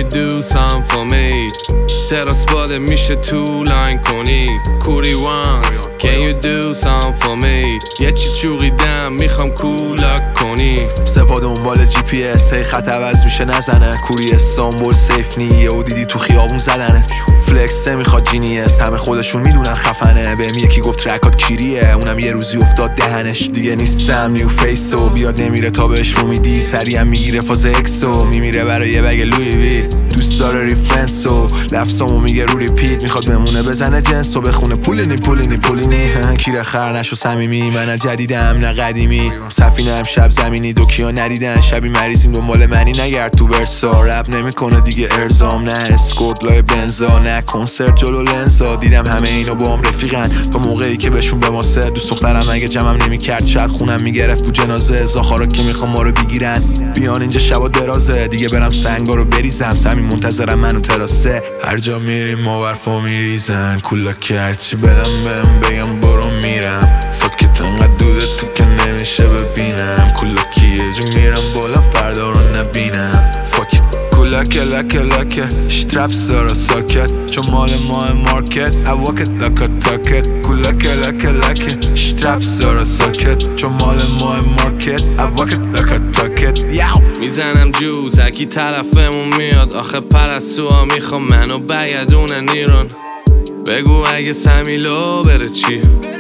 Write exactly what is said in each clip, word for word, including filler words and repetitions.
do something for me تراس باده میشه تو لاین کنی کوری وانس Can you do something for me یه چی چوقیدم میخوام کولاک کنی سپا دنبال جی پی اس هی خط عوض میشه نزنه کوری استانبول سیف نیه و دیدی تو خیابون زدنه فلکس میخواد جینیس همه خودشون میدونن خفنه بهم یکی گفت ترکات کیریه اونم یه روزی افتاد دهنش دیگه نیستم نیو فیسو بیاد نمیره تا بهش رو میدی سریع میگیره فاز اکسو میمیره برای یه بگ لوی وی دوست داره ریفرنسو لفظامو میگه رو ریپیت میخواد بمونه بزنه جنسو بخونه پولینی پولینی پولینی کیره خر نشو صمیمی من جدیدم نه قدیمی سفینه هم شب زمینی دوکیا ندیدن شبی مریضیم دنبال منی نگرد تو ورسا رپ نمیکنه دیگه ارزام نه اسکورت لای بنزا نه کنسرت جلو لنزا دیدم همه اینو با هم رفیقن تا موقعی که بهشون به ماسه دوست دخترم اگه جمعم نمیکرد شاید خونم میگرفت تو جنازه زاخارا که میخوام ما رو بگیرن بیان اینجا شبا درازه دیگه برم سنگا رو بریزم سمی منتظرم منو تراسه هر جا میریم ما برفا میریزن کولا که هرچی بدم بهم بگم برو میرم فاکت انقدر دوده تو که نمیشه ببینم کولا که یه جو میرم بالا فردا رو نبینم فاکت کولا که لکه لکه شترپس دارا ساکت چون مال ماه مارکت اواکت لکه تاکت کولا که لکه لکه شترپس دارا ساکت چون مال ماه مارکت اواکت لکه تاکت میزنم جوز اکی طرفمون میاد آخه پرستوها میخوام منو بگردونن ایران بگو اگه سمیلو بره چی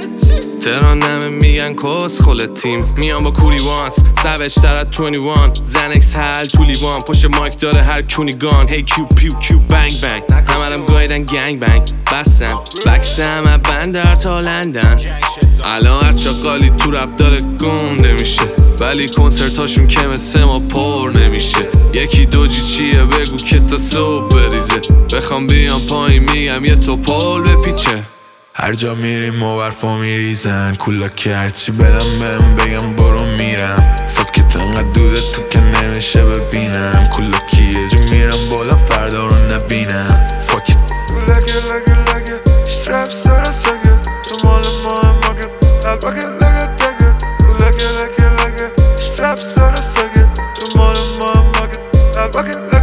تهران نمه میگن کس خل تیم میان با کوری وانس سوش ترد توینی وان زنکس حل تو لیوان پشت مایک داره هر کونی گان هی کیو پیو کیو بنگ بنگ همرم گایدن گنگ بنگ بستن بکس همه بندر تا لندن الان هر چاقالی تو رب داره گنده میشه ولی کنسرتاشون که مثل ما پر نمیشه یکی دوجی چیه بگو که تا صبح بریزه بخوام بیام پایین میگم یه توپول بپیچه هر جا میریم ما برفا میریزن کولا که هرچی بدم بهم بگم برو میرم فاکت انقدر دوده تو که نمیشه ببینم کولا که یه جو میرم بالا فردا رو نبینم فاکت کولا که لگه لگه شترپس داره سگه تو مال ماه مارکت الباکت لگه تگه کولا که لگه لگه شترپس داره سگه تو مال ماه مارکت الباکت